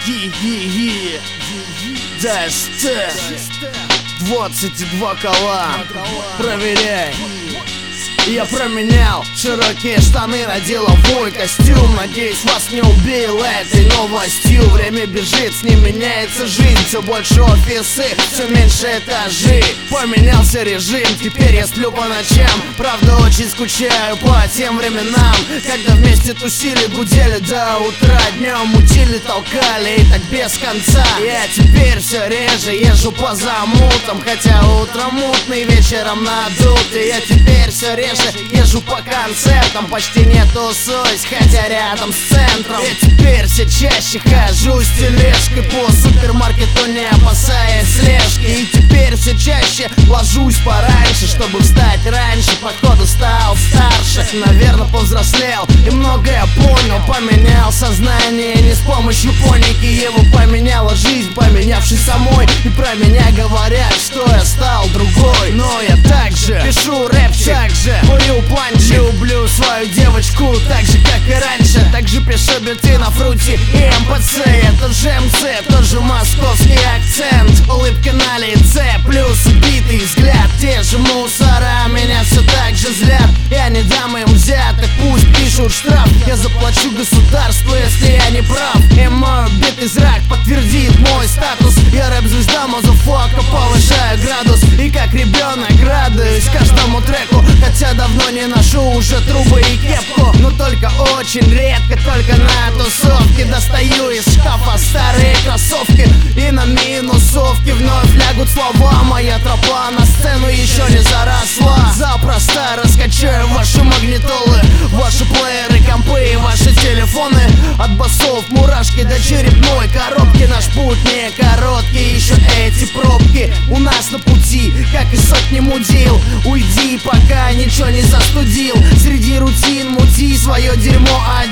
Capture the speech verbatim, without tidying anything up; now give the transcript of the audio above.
Е-е-е, ДСТ, двадцать два кола, проверяй. Я променял широкие штаны на деловой костюм. Надеюсь, вас не убил этой новостью. Время бежит, с ним меняется жизнь. Все больше офисы, все меньше этажи. Поменялся режим, теперь я сплю по ночам. Правда, очень скучаю по тем временам, когда вместе тусили, гудели до утра. Днем мутили, толкали и так без конца. Я теперь все реже езжу по замутам, хотя утром мутный, вечером надутый. Я теперь все реже езжу по концертам, почти не тусуюсь, хотя рядом с центром. Я теперь все чаще хожу с тележкой по супермаркету, не опасаясь слежки. И теперь все чаще ложусь пораньше, чтобы встать раньше. Походу стал старше, наверное, повзрослел и многое понял. Поменял сознание не с помощью поники, его поменяла жизнь, поменявшись самой. И про меня говорят, что я стал другой, но я также пишу рэпчик, также курю планчи, люблю свою девочку так же, как и раньше. Также пишу биты на фруте и эм пэ цэ. Это же эм цэ, тоже московский акцент. Улыбка на лице, плюс убитый взгляд. Те же мусора меня все так же злят. Я не дам им взяток, пусть пишут штраф. Я заплачу государству, если я не прав. И мой убитый зрак подтвердит мой статус. Я рэп-звезда, мазафака, повышаю градус. И как ребенок радуюсь каждому треку, хотя давно не ношу уже трубы и кепку. Но только очень редко, только на тусовке достаю из шкафа старые кроссовки. И на минусовке вновь лягут слова. Моя тропа на сцену еще не заросла. Запросто раскачаю ваши магнитолы, ваши плееры, компы и ваши телефоны. От басов мурашки до черепной коробки. Наш путь не короткий, еще эти пробки у нас на пути, как и сотни мудил. Уйди, пока ничего не застудил. Среди рутин мути свое дерьмо